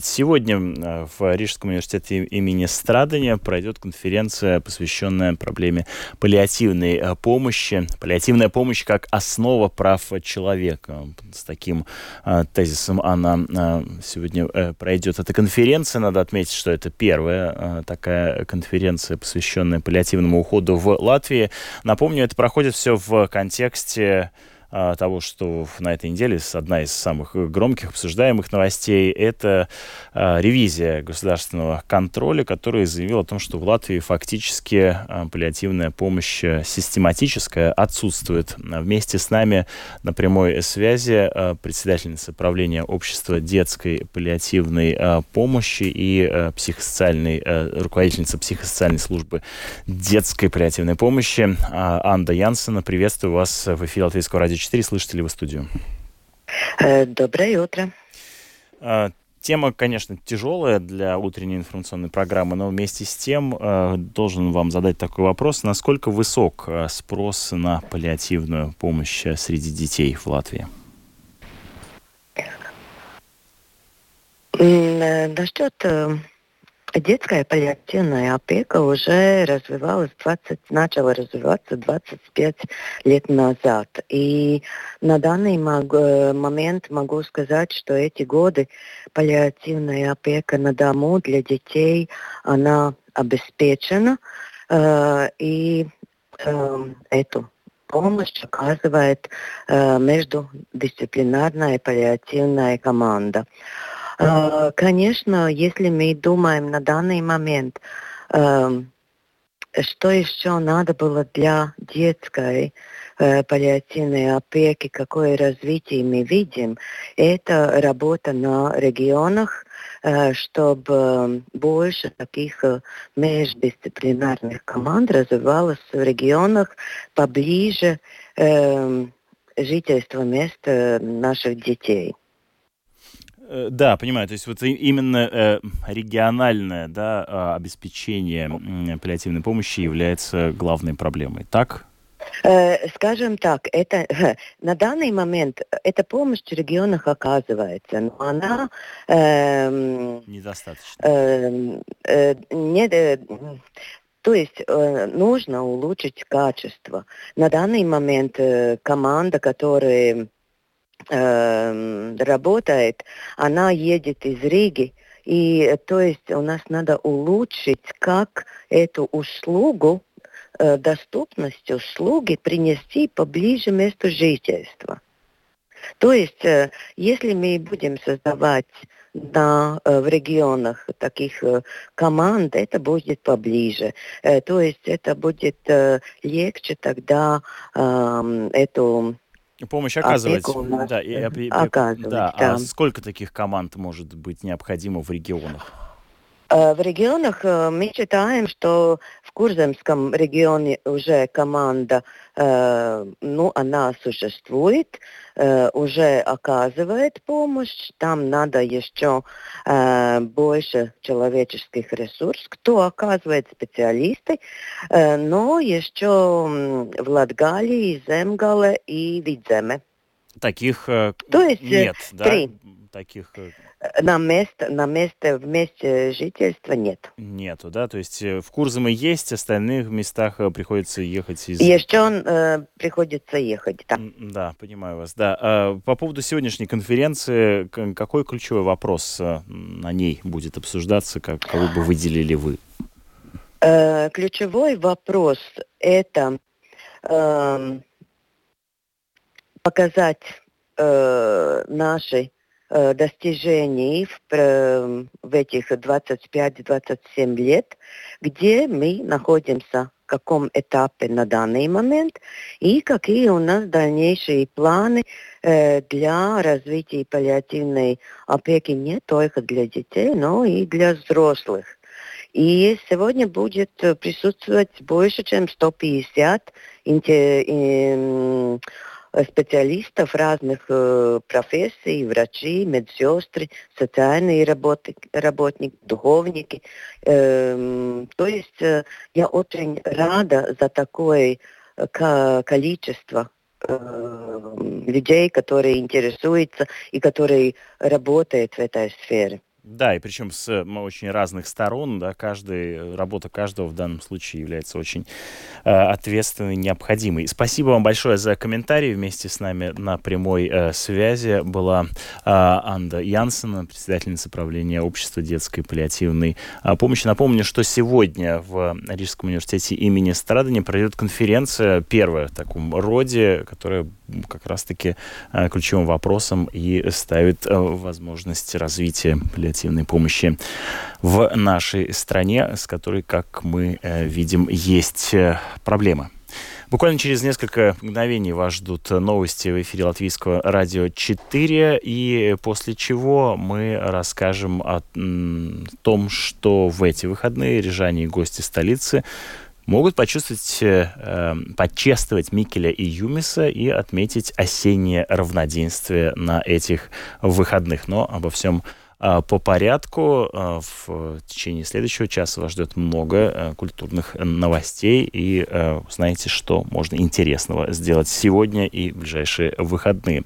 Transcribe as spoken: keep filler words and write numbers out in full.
Сегодня в Рижском университете имени Страдания пройдет конференция, посвященная проблеме паллиативной помощи. Паллиативная помощь как основа прав человека. С таким э, тезисом она э, сегодня э, пройдет. Эта конференция, надо отметить, что это первая э, такая конференция, посвященная паллиативному уходу в Латвии. Напомню, это проходит все в контексте того, что на этой неделе одна из самых громких обсуждаемых новостей — это а, ревизия государственного контроля, которая заявила о том, что в Латвии фактически а, паллиативная помощь систематическая отсутствует. Вместе с нами на прямой связи а, председательница правления общества детской паллиативной а, помощи и а, психосоциальной, а, руководительница психосоциальной службы детской паллиативной помощи а, Анда Янсена. Приветствую вас в эфире Латвийского радио четыре. Слышите ли вы студию? Доброе утро. Тема, конечно, тяжелая для утренней информационной программы, но вместе с тем должен вам задать такой вопрос. Насколько высок спрос на паллиативную помощь среди детей в Латвии? Насчет детская паллиативная опека уже развивалась двадцать, начала развиваться двадцать пять лет назад. И на данный момент могу сказать, что эти годы паллиативная опека на дому для детей, она обеспечена. Э, и э, эту помощь оказывает э, междудисциплинарная паллиативная команда. Конечно, если мы думаем на данный момент, э, что еще надо было для детской э, паллиативной опеки, какое развитие мы видим, это работа на регионах, э, чтобы больше таких э, междисциплинарных команд развивалось в регионах поближе э, жительства места наших детей. Да, понимаю. То есть вот именно э, региональное, да, обеспечение э, паллиативной помощи является главной проблемой, так? Э, скажем так, это на данный момент эта помощь в регионах оказывается, но она э, недостаточно. Э, э, не, э, то есть э, нужно улучшить качество. На данный момент э, команда, которая работает, она едет из Риги, и то есть у нас надо улучшить, как эту услугу, э, доступность услуги принести поближе к месту жительства. То есть, э, если мы будем создавать на, э, в регионах таких э, команд, это будет поближе. Э, то есть это будет э, легче тогда э, эту помощь оказывать. Опеку, да, и, и, оказывать, да. да. А сколько таких команд может быть необходимо в регионах? В регионах мы считаем, что в Курземском регионе уже команда, э, ну, она существует, э, уже оказывает помощь. Там надо еще э, больше человеческих ресурсов, кто оказывает специалисты. Э, но еще в Латгалии, Земгале и Видземе. Таких э, То есть нет, три. Да? Таких... На место, на место, в месте жительства нет. Нету, да? То есть в Курземе есть, в остальных местах приходится ехать из... Еще э, приходится ехать, да. Да, понимаю вас, да. А, по поводу сегодняшней конференции, какой ключевой вопрос на ней будет обсуждаться, как, кого бы выделили вы? Э, ключевой вопрос – это э, показать э, наши достижений в, в этих двадцать пять - двадцать семь лет, где мы находимся, в каком этапе на данный момент и какие у нас дальнейшие планы э, для развития паллиативной опеки не только для детей, но и для взрослых. И сегодня будет присутствовать больше, чем сто пятьдесят интер, специалистов разных э, профессий, врачи, медсестры, социальные работники, работники духовники. Э, то есть э, я очень рада за такое э, количество э, людей, которые интересуются и которые работают в этой сфере. Да, и причем с м, очень разных сторон, да, каждый, работа каждого в данном случае является очень э, ответственной, необходимой. Спасибо вам большое за комментарий. Вместе с нами на прямой э, связи была э, Анда Янсен, председательница правления Общества детской паллиативной э, помощи. Напомню, что сегодня в Рижском университете имени Страдания пройдет конференция, первая в таком роде, которая как раз-таки э, ключевым вопросом и ставит э, возможность развития паллиативной помощи в нашей стране, с которой, как мы э, видим, есть э, проблемы. Буквально через несколько мгновений вас ждут новости в эфире Латвийского радио четыре, и после чего мы расскажем о м, том, что в эти выходные рижане и гости столицы могут почувствовать, э, почествовать Микеля и Юмиса и отметить осеннее равноденствие на этих выходных. Но обо всем э, по порядку. Э, в течение следующего часа вас ждет много э, культурных новостей, и э, узнаете, что можно интересного сделать сегодня и в ближайшие выходные.